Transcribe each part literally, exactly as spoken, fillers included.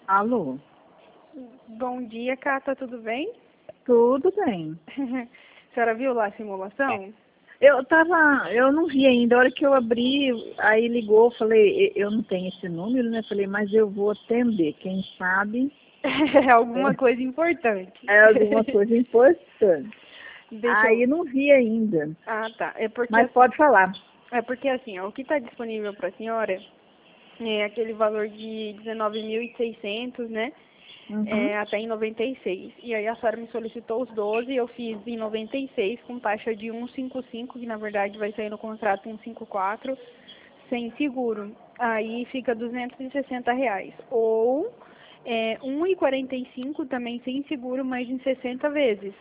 Alô? Bom dia, Cata, tudo bem? Tudo bem. A senhora viu lá a simulação? Eu tava, eu não vi ainda, a hora que eu abri, aí ligou, falei, eu não tenho esse número, né? Falei, mas eu vou atender, quem sabe É alguma é, coisa importante. é alguma coisa importante. Deixa Aí eu... não vi ainda, Ah, tá. É porque, mas assim- pode falar. é porque assim, ó, o que está disponível para a senhora é aquele valor de dezenove mil e seiscentos, né? Uhum. É, até em noventa e seis. E aí a senhora me solicitou os doze, eu fiz em noventa e seis com taxa de cento e cinquenta e cinco, que na verdade vai sair no contrato cento e cinquenta e quatro, sem seguro. Aí fica duzentos e sessenta reais. Ou é, um e quarenta e cinco também sem seguro, mas em sessenta vezes.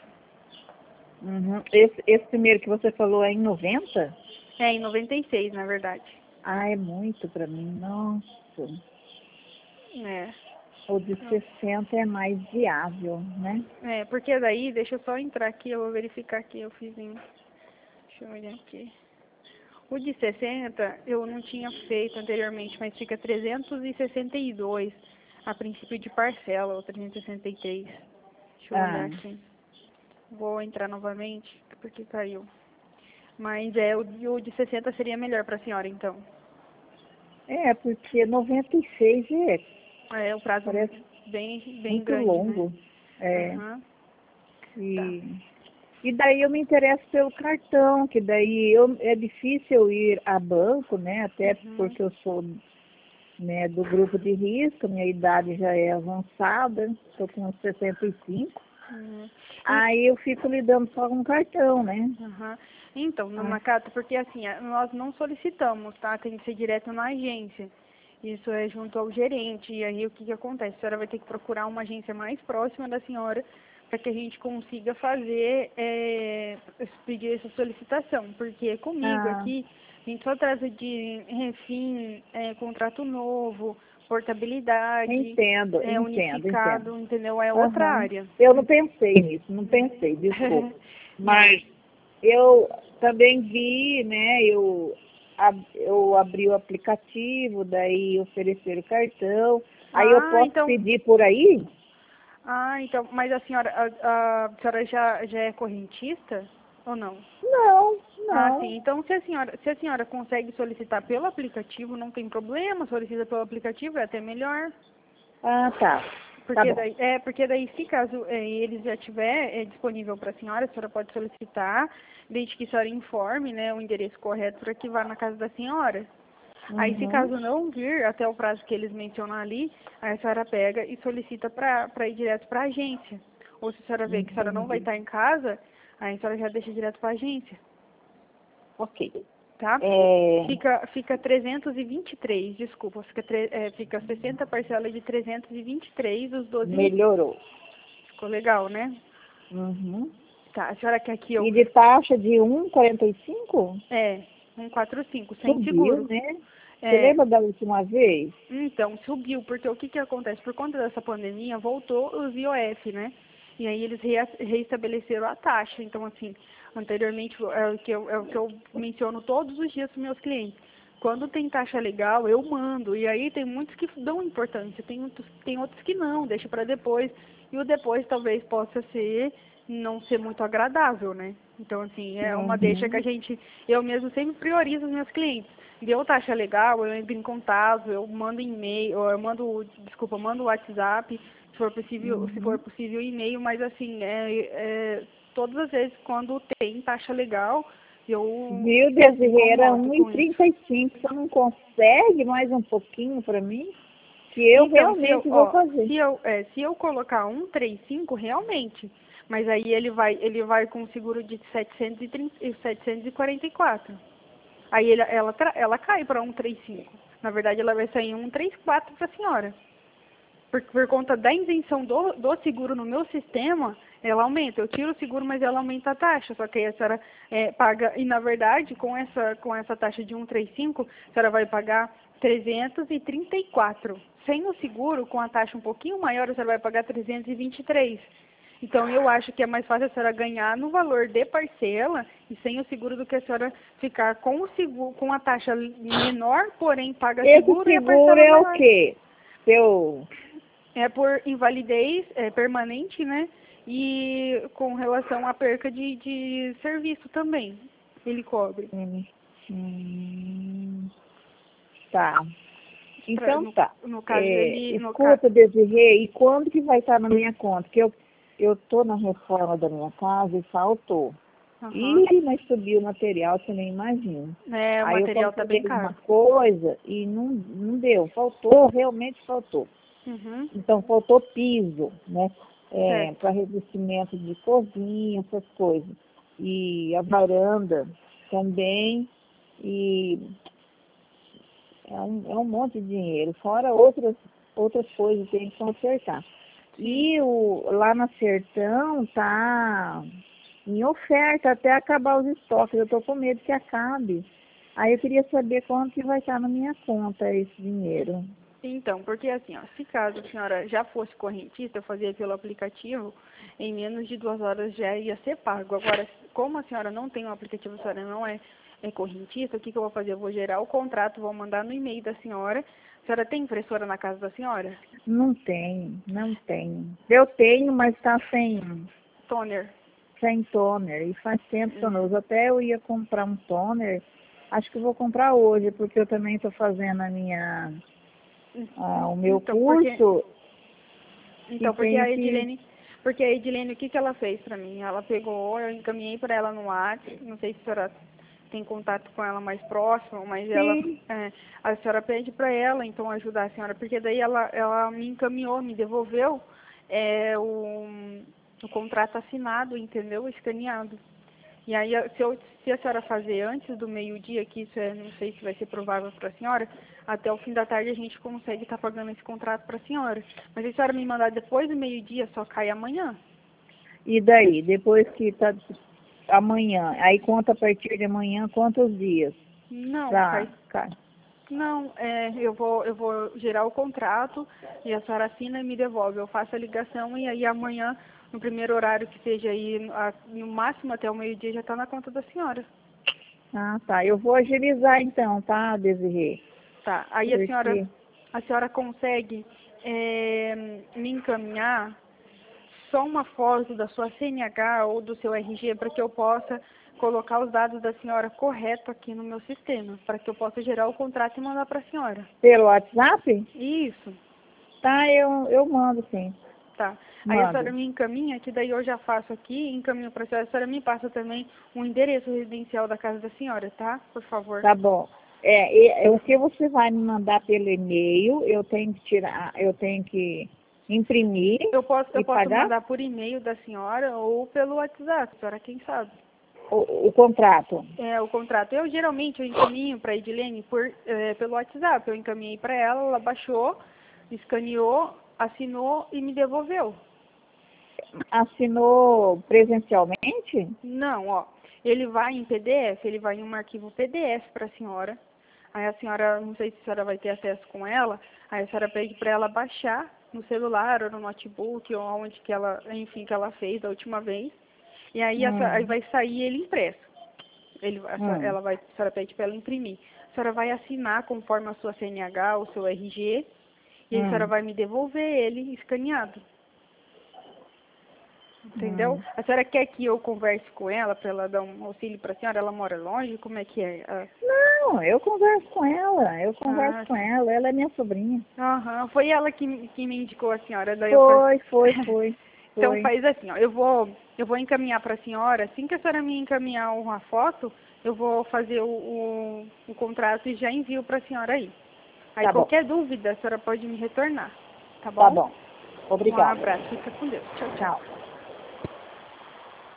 Uhum. Esse, esse primeiro que você falou é em noventa? É, em noventa e seis, na verdade. Ah, é muito pra mim, nossa. É. O de sessenta é mais viável, né? É, porque daí, deixa eu só entrar aqui, eu vou verificar aqui, eu fiz em... Deixa eu olhar aqui. O de sessenta eu não tinha feito anteriormente, mas fica trezentos e sessenta e dois a princípio de parcela, ou trezentos e sessenta e três. Deixa eu olhar Ah, aqui. Vou entrar novamente, porque caiu. Mas é, o de, o de sessenta seria melhor para a senhora, então. é, porque noventa e seis é, É o prazo parece bem, bem muito grande, né? longo. É, Aham, tá. e, e daí eu me interesso pelo cartão, que daí eu, é difícil eu ir a banco, né? Até Uhum, porque eu sou, né, do grupo de risco, minha idade já é avançada, estou com sessenta e cinco. uhum. E, Aí eu fico lidando só com cartão, né? aham. Então, no Ah, Macata, porque assim, a- nós não solicitamos, tá? Tem que ser direto na agência. Isso é junto ao gerente. E aí o que que acontece? A senhora vai ter que procurar uma agência mais próxima da senhora para que a gente consiga fazer, é, pedir essa solicitação. Porque comigo ah, aqui, a gente só traz de refim, é, contrato novo, portabilidade, entendo, é, entendo, entendo. unificado, entendeu? É outra Aham. área. Eu não pensei nisso, não pensei, desculpa. Não. Mas eu também vi, né, eu, ab- eu abri o aplicativo, daí ofereceram o cartão, aí eu Ah, posso então. pedir por aí? Ah, então. Mas a senhora, a, a senhora já, já é correntista ou não? Não, Ah, não. sim. Então, se a senhora, se a senhora consegue solicitar pelo aplicativo, não tem problema. Solicita pelo aplicativo é até melhor. Ah, tá, tá Porque bom. daí, é, porque daí, se caso é, ele já tiver é, disponível para a senhora, a senhora pode solicitar, desde que a senhora informe, né, o endereço correto para que vá na casa da senhora. Aí, se Uhum, caso não vir até o prazo que eles mencionam ali, aí a senhora pega e solicita para ir direto para a agência. Ou se a senhora vê que a senhora não vai entendi. estar em casa, aí a senhora já deixa direto para a agência, Ok. tá? É, Fica, fica trezentos e vinte e três, desculpa, fica, tre- é, fica sessenta parcelas de trezentos e vinte e três, os doze meses. melhorou. Ficou legal, né? Uhum. Tá, a senhora quer que eu... E de taxa de um e quarenta e cinco? É, cento e quarenta e cinco, sem Subiu, seguro. né? Você É, lembra da última vez? então, subiu, porque o que que acontece? Por conta dessa pandemia, voltou os I O F, né? E aí eles rea- reestabeleceram a taxa. Então, assim, anteriormente, é o que eu, é o que eu menciono todos os dias para meus clientes. Quando tem taxa legal, eu mando. E aí tem muitos que dão importância, tem outros, tem outros que não, deixa para depois. E o depois talvez possa ser, não ser muito agradável, né? Então, assim, é uma deixa que a Uhum. gente, eu mesmo sempre priorizo os meus clientes. Deu taxa legal, eu entro em contato, eu mando e-mail, eu mando, desculpa, eu mando WhatsApp, se for possível, se for Uhum. possível e-mail, mas assim, é, é, todas as vezes quando tem taxa legal, eu Viu, me Desirê? Era incomodo um e com isso. trinta e cinco. Você não consegue mais um pouquinho para mim? Que eu Então, se eu, realmente vou ó, fazer. se eu, é, se eu colocar um trinta e cinco, realmente, mas aí ele vai, ele vai com seguro de setecentos e trinta, e setecentos e quarenta e quatro. Aí ele, ela, tra- ela cai para um trinta e cinco. Na verdade, ela vai sair um trinta e quatro para a senhora. Por, por conta da isenção do, do seguro no meu sistema, ela aumenta. Eu tiro o seguro, mas ela aumenta a taxa. Só que aí a senhora é, paga, e na verdade, com essa, com essa taxa de um trinta e cinco, a senhora vai pagar trezentos e trinta e quatro. Sem o seguro, com a taxa um pouquinho maior, a senhora vai pagar trezentos e vinte e três. Então, eu acho que é mais fácil a senhora ganhar no valor de parcela e sem o seguro do que a senhora ficar com o seguro, com a taxa menor, porém paga Esse seguro e a seguro parcela é o maior. quê? Seu... É por invalidez é, permanente, né? E com relação à perca de, de serviço também, ele cobre. Hum, hum, tá. Pra, Então no, tá. no caso, É, ele... No ca... escuta, Desirê, e quando que vai estar na minha conta? Porque eu, eu tô na reforma da minha casa e faltou. Uhum. E mas subiu o material, você nem imagina. É, o Aí eu material tá comprei bem caro. uma coisa e não, não deu, faltou, realmente faltou. Uhum. Então faltou piso, né? É, Certo. para revestimento de cozinha, essas coisas. E a varanda também. E é um, é um monte de dinheiro, fora outras, outras coisas que tem que consertar. Sim. E o, lá na Sertão tá em oferta até acabar os estoques. Eu tô com medo que acabe. Aí eu queria saber quanto que vai estar na minha conta esse dinheiro. Então, porque assim, ó, se caso a senhora já fosse correntista, eu fazia pelo aplicativo, em menos de duas horas já ia ser pago. Agora, como a senhora não tem um aplicativo, a senhora não é, é correntista, o que, que eu vou fazer? Eu vou gerar o contrato, vou mandar no e-mail da senhora. A senhora tem impressora na casa da senhora? Não tem, não tem. Eu tenho, mas está sem, Toner. sem toner. E faz tempo que eu não Hum. uso. Até eu ia comprar um toner. Acho que eu vou comprar hoje, porque eu também estou fazendo a minha, ah, o meu Então, porque, curso e então, porque tenho a que... Edilene, porque a Edilene, o que, que ela fez pra mim? Ela pegou, eu encaminhei pra ela no WhatsApp, não sei se a senhora tem contato com ela mais próximo, mas ela, Sim. é, a senhora pede para ela, então, ajudar a senhora, porque daí ela, ela me encaminhou, me devolveu é, o, o contrato assinado, entendeu? Escaneado. E aí, se, eu, se a senhora fazer antes do meio-dia, que isso é, não sei se vai ser provável para a senhora, até o fim da tarde a gente consegue estar pagando esse contrato para a senhora. Mas se a senhora me mandar depois do meio-dia, só cai amanhã. E daí, depois que tá amanhã, aí conta a partir de amanhã quantos dias? Não, Pra, cai. cá. Não, é, eu vou, eu vou gerar o contrato e a senhora assina e me devolve. Eu faço a ligação e aí amanhã, no primeiro horário que seja aí, a- no máximo até o meio-dia, já está na conta da senhora. Ah, tá. Eu vou agilizar então, tá, Desirê? Tá. Aí a senhora, Porque a senhora consegue é, me encaminhar só uma foto da sua C N H ou do seu R G para que eu possa colocar os dados da senhora correto aqui no meu sistema, para que eu possa gerar o contrato e mandar para a senhora. pelo WhatsApp? Isso. Tá, eu, eu mando sim. Tá. Aí a senhora Mando. me encaminha, que daí eu já faço aqui, encaminho para a senhora. A senhora me passa também o endereço residencial da casa da senhora, tá? Por favor. Tá bom. É, e- é, o que você vai me mandar pelo e-mail, eu tenho que tirar, eu tenho que imprimir Eu posso, eu e posso pagar mandar por e-mail da senhora ou pelo WhatsApp, a senhora quem sabe. o, o contrato. É, o contrato. Eu geralmente eu encaminho para a Edilene por, é, pelo WhatsApp. Eu encaminhei para ela, ela baixou, escaneou, assinou e me devolveu. Assinou presencialmente? Não, ó. Ele vai em P D F, ele vai em um arquivo P D F para a senhora. Aí a senhora, não sei se a senhora vai ter acesso com ela, aí a senhora pede para ela baixar no celular ou no notebook ou onde que ela, enfim, que ela fez da última vez. E aí, a, senhora- aí Hum, vai sair ele impresso. Ele, a senhora- hum, ela vai, a senhora pede para ela imprimir. A senhora vai assinar conforme a sua C N H, o seu R G, e aí a senhora hum, vai me devolver ele escaneado. Entendeu? hum. A senhora quer que eu converse com ela para ela dar um auxílio para a senhora? Ela mora longe? Como é que é? Ah, Não, eu converso com ela, eu converso ah, com ela, ela é minha sobrinha. aham. Foi ela que, me- que me indicou a senhora. Daí eu falei... Foi, foi, foi, Então foi. faz assim, ó, eu vou, eu vou encaminhar para a senhora, assim que a senhora me encaminhar uma foto, eu vou fazer o, o, o contrato e já envio para a senhora aí. Aí Tá bom, qualquer dúvida, a senhora pode me retornar, tá tá bom? bom. Um Obrigada. abraço, fica com Deus. Tchau, tchau. Tchau.